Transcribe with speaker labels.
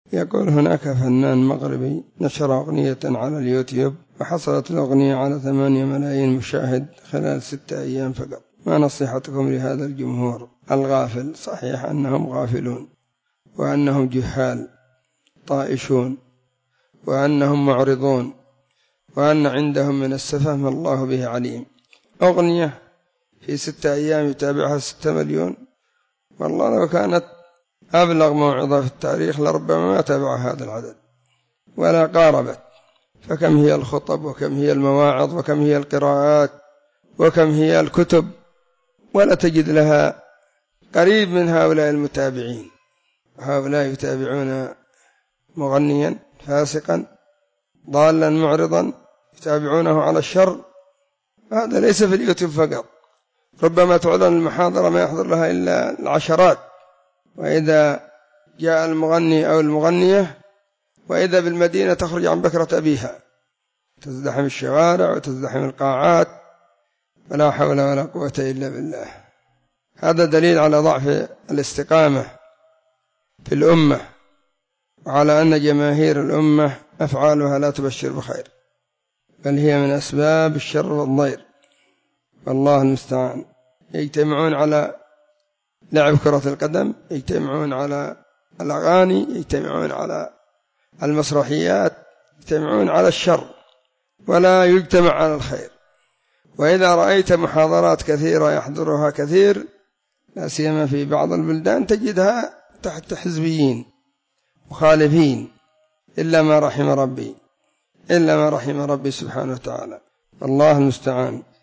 Speaker 1: يقول هناك فنان مغربي نشر أغنية على اليوتيوب وحصلت الأغنية على 8 ملايين مشاهد خلال 6 أيام فقط. ما نصيحتكم لهذا الجمهور الغافل؟ صحيح أنهم غافلون، وأنهم جهال طائشون، وأنهم معرضون، وأن عندهم من السفه ما الله به عليم. أغنية في 6 أيام يتابعها 6 مليون، والله لو كانت أبلغ موعظة في التاريخ لربما ما تابع هذا العدد ولا قاربت. فكم هي الخطب، وكم هي المواعظ، وكم هي القراءات، وكم هي الكتب، ولا تجد لها قريب من هؤلاء المتابعين. هؤلاء يتابعون مغنيا فاسقا ضالا معرضا، يتابعونه على الشر. هذا ليس في اليوتيوب فقط، ربما تعلن المحاضرة ما يحضر لها إلا العشرات، وإذا جاء المغني أو المغنية وإذا بالمدينة تخرج عن بكرة أبيها، تزدحم الشوارع وتزدحم القاعات، ولا حول ولا قوة إلا بالله. هذا دليل على ضعف الاستقامة في الأمة، وعلى أن جماهير الأمة أفعالها لا تبشر بخير، بل هي من أسباب الشر والضير، والله المستعان. يجتمعون على لعب كرة القدم، يجتمعون على الأغاني، يجتمعون على المسرحيات، يجتمعون على الشر ولا يجتمع على الخير. وإذا رأيت محاضرات كثيرة يحضرها كثير، لا سيما في بعض البلدان، تجدها تحت حزبيين مخالفين، إلا ما رحم ربي، إلا ما رحم ربي سبحانه وتعالى، الله المستعان.